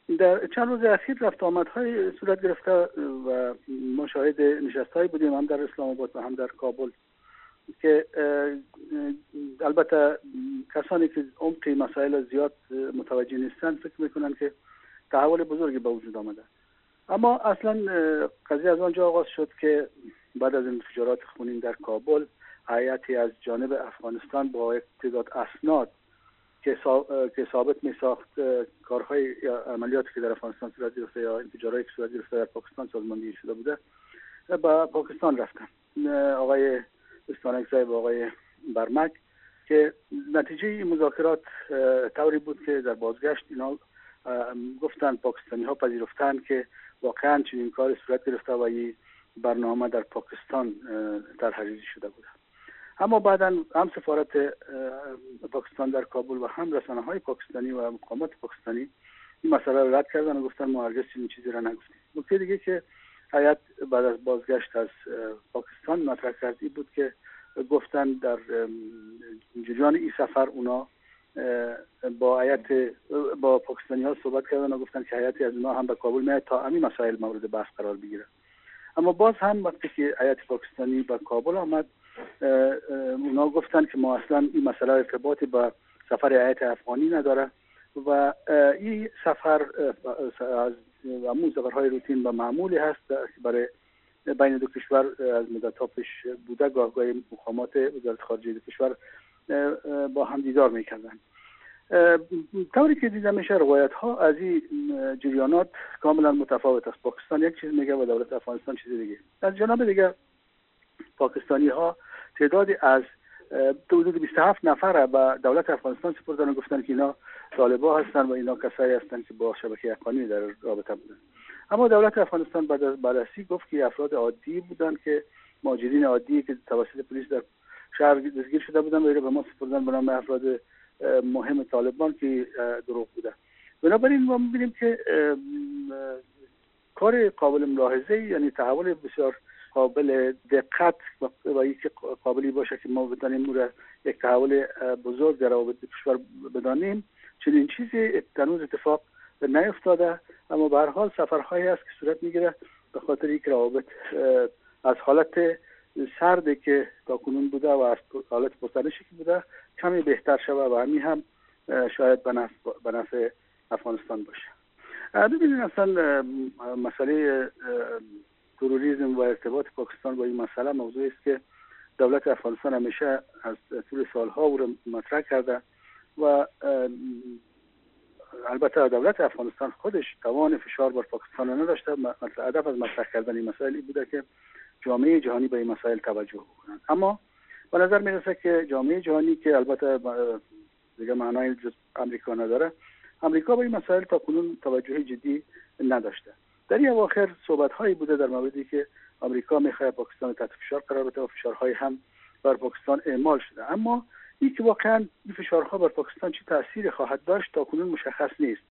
در چند روز اخیر رفت آمدهای صورت گرفته و ما شاهد نشست‌هایی بودیم، هم در اسلام آباد و هم در کابل، که البته کسانی که عمق مسائل زیاد متوجه نیستند فکر میکنن که تحول بزرگی به وجود آمده. اما اصلا قضیه از آنجا آغاز شد که بعد از انفجارات خونین در کابل، هیئتی از جانب افغانستان با یک تعداد اسناد که ثابت می ساخت کارهای یا عملیاتی که در افغانستان صورت گرفته یا انفجارهایی که صورت گرفته در پاکستان سازماندهی شده بوده، با پاکستان رفتن. آقای استانکزی و آقای برمک، که نتیجه این مذاکرات طوری بود که در بازگشت اینا گفتن، پاکستانی ها پذیرفتن که واقعا چنین کاری صورت گرفته و این برنامه در پاکستان طرح‌ریزی شده بود. اما بعدا هم سفارت پاکستان در کابل و هم رسانه‌های پاکستانی و مقامات پاکستانی این مسئله را رد کردن و گفتن ما هرگز این چیزی را نگفتیم. نکته دیگه که هیئت بعد از بازگشت از پاکستان مطرح کردی بود که گفتن در جریان این سفر اونا با پاکستانی‌ها صحبت کردن و گفتن که هیئتی از اونا هم به کابل میاد تا همین مسائل مورد بحث قرار بگیره. اما باز هم وقتی که هیئت پاکستانی به کابل آمد، اونا گفتن که ما اصلا این مسئله ارتباطی با سفر هیئت افغانی نداره و این سفر از همون سفرهای روتین و معمولی هست برای بین دو کشور از مدت‌ها پیش بوده. گاهی مقامات وزارت خارجه دو کشور با هم دیدار می‌کردن. طوری که دیده میشه روایت ها از این جریانات کاملا متفاوت است. پاکستان یک چیز میگه و دولت افغانستان چیز دیگه. از جناب دیگه پاکستانی ها تعدادی از حدود 27 نفر به دولت افغانستان سپردن و گفتن که اینا طالبان هستن و اینا کسایی هستن که با شبکه افغانی در رابطه بودن. اما دولت افغانستان بعد از بررسی گفت که افراد عادی بودن، که مهاجرین عادی که توسط پلیس در شهر دستگیر شده بودن و به ما سپردن به نام افراد مهم طالبان که دروغ بوده. بنابراین ما می‌بینیم که کار قابل ملاحظه، یعنی تحول بسیار قابل دقت و یک قابلی باشه که ما بتونیم یک تحول بزرگ در روابط کشور بدانیم. چنین چیزی هنوز اتفاق نیفتاده، اما به هر حال سفرهایی است که صورت میگیره به خاطر یک روابط از حالت سردی که تاکنون بوده و از حالت پرتنشی که بوده کمی بهتر شود و همین هم شاید به نفع افغانستان باشه. ببینید اصلا مسئله تروریسم و ارتباط پاکستان با این مسئله موضوعی است که دولت افغانستان همیشه از طول سالها او را مطرح کرده و البته دولت افغانستان خودش توان فشار بر پاکستان نداشته. هدف از مطرح کردن این مسائل بوده که جامعه جهانی به این مسائل توجه بکنند. اما به نظر میرسه که جامعه جهانی که البته دیگه معنای جز امریکا نداره، امریکا به این مسائل تا کنون توجه جدی نداشته. در این اواخر صحبت‌هایی بوده در موردی که آمریکا می‌خواد پاکستان تحت فشار قرار بده و فشارهای هم بر پاکستان اعمال شده. اما این که واقعا این فشارها بر پاکستان چه تأثیری خواهد داشت تا کنون مشخص نیست.